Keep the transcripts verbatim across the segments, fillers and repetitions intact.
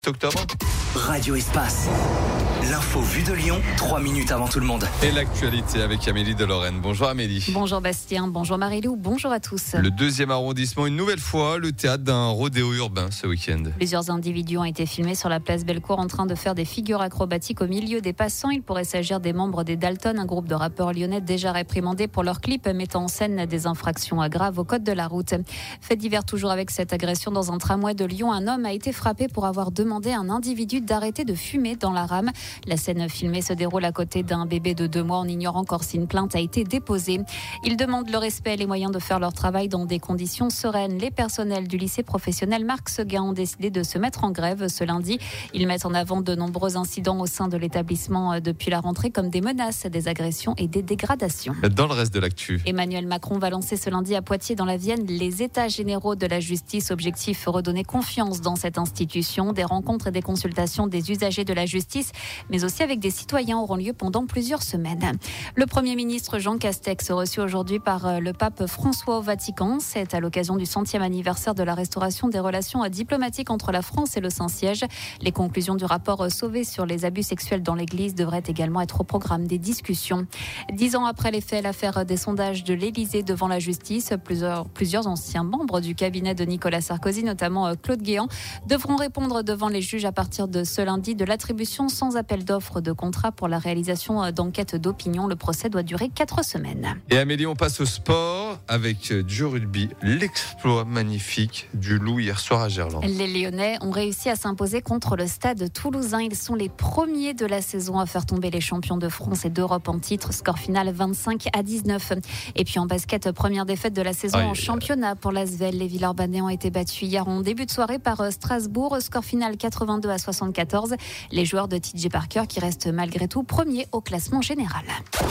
octobre. Radio Espace. L'info vue de Lyon, trois minutes avant tout le monde. Et l'actualité avec Amélie de Lorraine. Bonjour Amélie. Bonjour Bastien, bonjour Marie-Lou, bonjour à tous. Le deuxième arrondissement, une nouvelle fois, le théâtre d'un rodéo urbain ce week-end. Plusieurs individus ont été filmés sur la place Bellecour en train de faire des figures acrobatiques au milieu des passants. Il pourrait s'agir des membres des Dalton, un groupe de rappeurs lyonnais déjà réprimandés pour leurs clips mettant en scène des infractions graves au code de la route. Fait divers toujours avec cette agression dans un tramway de Lyon. Un homme a été frappé pour avoir demandé à un individu d'arrêter de fumer dans la rame. La scène filmée se déroule à côté d'un bébé de deux mois. On ignore encore si une plainte a été déposée. Ils demandent le respect et les moyens de faire leur travail dans des conditions sereines. Les personnels du lycée professionnel Marc Seguin ont décidé de se mettre en grève ce lundi. Ils mettent en avant de nombreux incidents au sein de l'établissement depuis la rentrée, comme des menaces, des agressions et des dégradations. Dans le reste de l'actu, Emmanuel Macron va lancer ce lundi à Poitiers dans la Vienne les états généraux de la justice. Objectif, redonner confiance dans cette institution. Des rencontres et des consultations des usagers de la justice, mais aussi avec des citoyens auront lieu pendant plusieurs semaines. Le Premier ministre Jean Castex reçu aujourd'hui par le pape François au Vatican. C'est à l'occasion du centième anniversaire de la restauration des relations diplomatiques entre la France et le Saint-Siège. Les conclusions du rapport Sauvé sur les abus sexuels dans l'Église devraient également être au programme des discussions. Dix ans après les faits, l'affaire des sondages de l'Élysée devant la justice, plusieurs, plusieurs anciens membres du cabinet de Nicolas Sarkozy, notamment Claude Guéant, devront répondre devant les juges à partir de ce lundi de l'attribution sans appel d'offres de contrat pour la réalisation d'enquêtes d'opinion. Le procès doit durer quatre semaines. Et Amélie, on passe au sport avec du rugby. L'exploit magnifique du Loup hier soir à Gerland. Les Lyonnais ont réussi à s'imposer contre le Stade toulousain. Ils sont les premiers de la saison à faire tomber les champions de France et d'Europe en titre. Score final vingt-cinq à dix-neuf. Et puis en basket, première défaite de la saison Aïe. en championnat pour l'Asvel. Les Villeurbanais ont été battus hier en début de soirée par Strasbourg. Score final quatre-vingt-deux à soixante-quatorze. Les joueurs de T J Parker qui restent malgré tout premiers au classement général.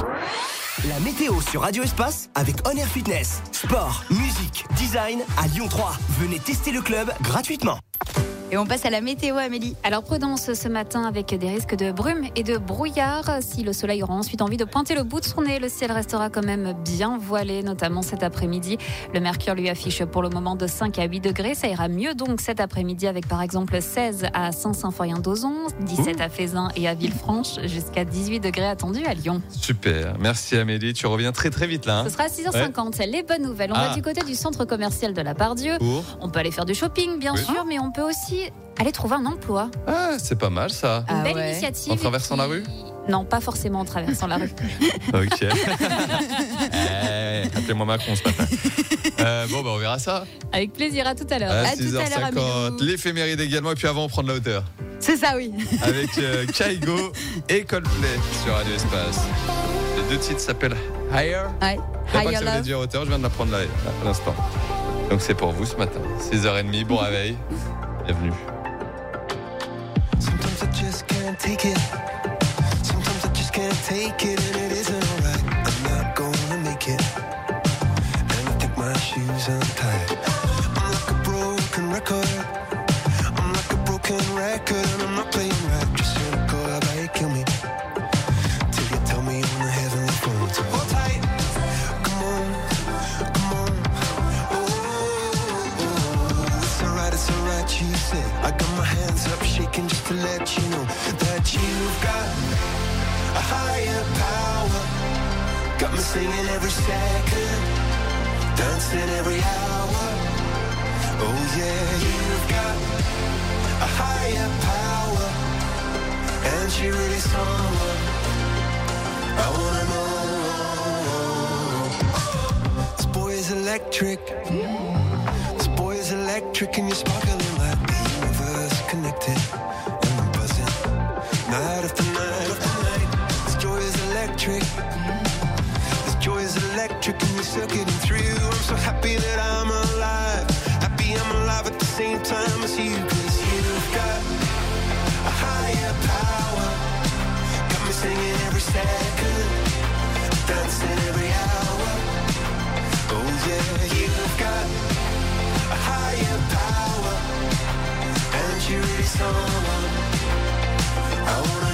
La météo sur Radio Espace avec On Air Fitness. Sport, musique, design à Lyon trois. Venez tester le club gratuitement. Et on passe à la météo, Amélie. Alors prudence ce matin avec des risques de brume et de brouillard. Si le soleil aura ensuite envie de pointer le bout de son nez, le ciel restera quand même bien voilé, notamment cet après-midi. Le mercure lui affiche pour le moment de cinq à huit degrés. Ça ira mieux donc cet après-midi avec par exemple seize à Saint-Symphorien-d'Ozon, dix-sept à Fézin et à Villefranche, jusqu'à dix-huit degrés attendus à Lyon. Super, merci Amélie, tu reviens très très vite là. Hein. Ce sera à six heures cinquante, ouais. Les bonnes nouvelles. On ah. va du côté du centre commercial de la Part-Dieu. Pour On peut aller faire du shopping bien oui. sûr, mais on peut aussi aller trouver un emploi. Ah, c'est pas mal ça. Une Ah belle ouais. initiative. En traversant qui... la rue ? Non, pas forcément en traversant la rue. Ok. eh, appelez-moi Macron ce matin. Euh, bon, bah, on verra ça. Avec plaisir, à tout à l'heure. À À tout six heures à l'heure, cinquante. Amélie. L'éphéméride également, et puis avant, on prend de la hauteur. C'est ça, oui. Avec euh, Kaigo et Coldplay sur Radio Espace. Les deux titres s'appellent Higher. Ouais. Je sais pas que Higher ça veut Love. dire hauteur, je viens de l'apprendre là, à l'instant. Donc c'est pour vous ce matin. six heures trente, bon réveil. Bienvenue. Sometimes I just can't take it. Sometimes I just can't take it, and it isn't alright. I'm not gonna make it. And I think my shoes untied. I'm like a broken record. I'm like a broken record, and I'm not playing right. Just cynical, how about you kill me? Till you tell me on the heavenly phone. So hold tight. Come on, come on. Oh, oh, oh. It's alright, it's alright, you said. I got my hands up shaking just to let you know that you've got a higher power. Got me singing every second, dancing every hour. Oh yeah, you've got a higher power, and she really someone I wanna know. This boy is electric. This boy is electric, and you're sparkling like the universe connected. And I'm buzzing night after night after night. This joy is electric. This joy is electric, and you're circuiting through. I'm so happy that I'm alive. Happy I'm alive at the same time as you. Cause you've got a higher power. Got me singing every second, dancing every hour. Oh yeah, you've got a higher power, and you're really someone I wanna